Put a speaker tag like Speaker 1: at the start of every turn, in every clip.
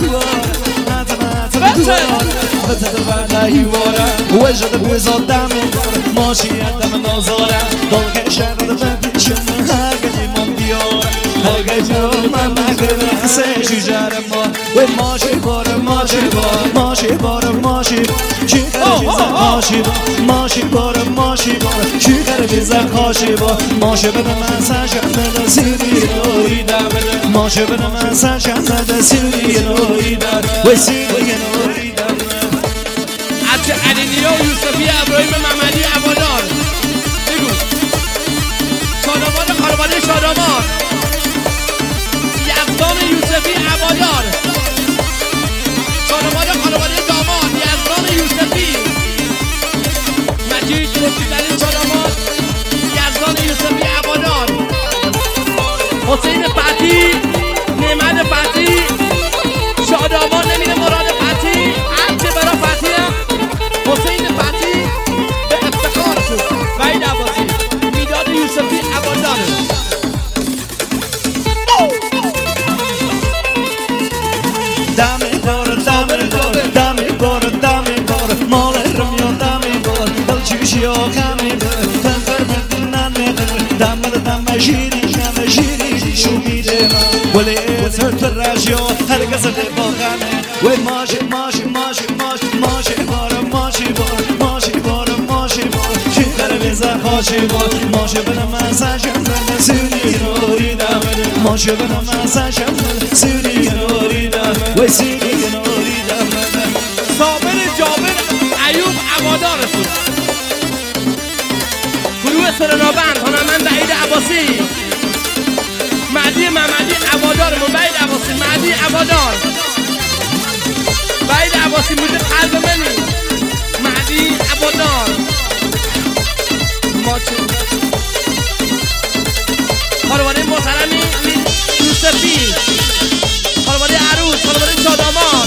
Speaker 1: وجد بوزاد دم ماشي دم نازاره بالك شهر بپیشم هرگزی من دیار هرگزی من مگر سه شجر ما و ماشي بار ماشي بار ماشي بار ماشي چی خرجیزه ماشي ماشي بار ماشي بار چی خرجیزه خاشی بار ماشي بدم سرشم بده سیری روی دم ماشي بدم سرشم بده سیری روی دم و سیری روی دم
Speaker 2: عطر علی‌نیا و یوسفی ابراهیم محمدی عبادار بگو شادامان خانواده شادامان یزدان یوسفی عبادار شادامان خانواده داماد یزدان یوسفی مجید رسیدلی شادامان یزدان یوسفی عبادار حسین فتی نعمت فتی شادامان نمیده مراد فتی عطر برا فتیه حسین فتی به افتخارتون وحید عباسی میداد یوسفی عباداره
Speaker 1: دمی بار دمی بار دمی بار دمی بار مال رمیان دمی بار بلچیشی آخمی بار تنفر بدنن میبر دم شیری شو میده ولی سرت رجیا هرگز دفاقنه و ماشی بار چی خربیزه خاشی بار ماشی بنام سرشم بده سیری روی دم ماشی بنام سرشم بده سیری روی دم و سیری روی دم
Speaker 2: صابر جابر ایوب عبادارتون گروه سرنابند هنرمند وحید عباسی مهدی محمدی عبادارمون وحید عباسی مهدی عبادار وحید عباسی بوده قلب منی مهدی عبادار خانواده محترمی یوسفی خانواده عروس خانواده شاداماد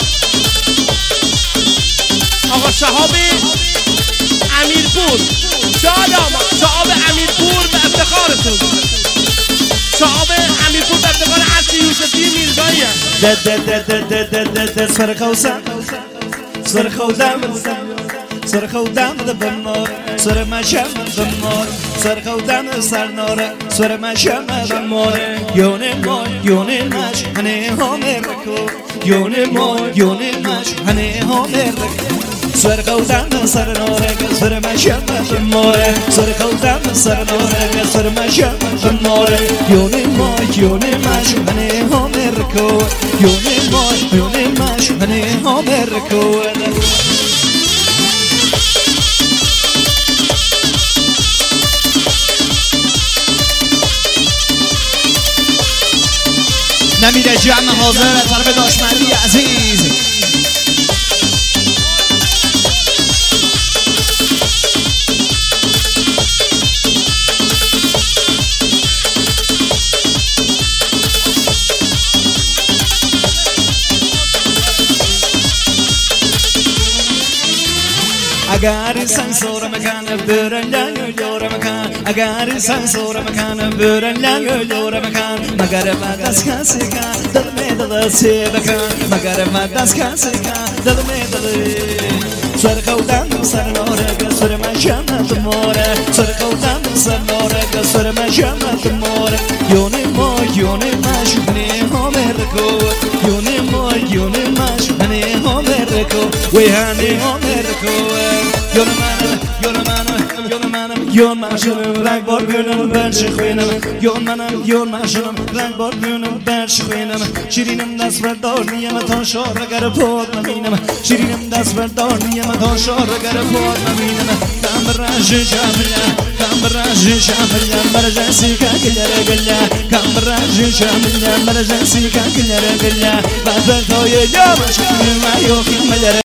Speaker 2: آقا شهاب امیرپور شاداماد شهاب امیرپور به افتخارتون شهاب امیرپور به افتخار عصر یوسفی میرزایی
Speaker 1: سرخودم بمار سر مشم بمار سرخودم سرناره سر مشم بمار یونه مش هنه همه رکو یونه مش هنه همه رکو سرخودم سرناره سر مشم بمار سرخودم سرناره سر مشم بمار یونه مش هنه همه رکو یونه مش هنه همه رکو نمیره جمع حاضر طرف داشمندی عزیز اگر insan sonra mekanı börenler ölüyor mekan اگر insan sonra mekanı börenler ölüyor mekan مگر ما دست کسی که دل می دل سی بکن مگر ما دست کسی که دل می دل سر خودم سر نوره سر مشمت موره سر خودم سر نوره سر مشمت موره یونی مش هنی همه رکو یونی مش هنی همه رکو وی هنی همه رکو یون من شنم رنگ بار گونم برش خوینم یون من شنم رنگ بار گونم برش خوینم شیرینم دست بردار نیم تا شار اگر پاد نمینم شیرینم دست بردار نیم تا شار اگر پاد نمینم کم برش شاملیم برجنسی که گلیره گلیه کم برش شاملیم برجنسی که گلیره گلیه بعد بردای یا مشکلی ما یوکی ملیره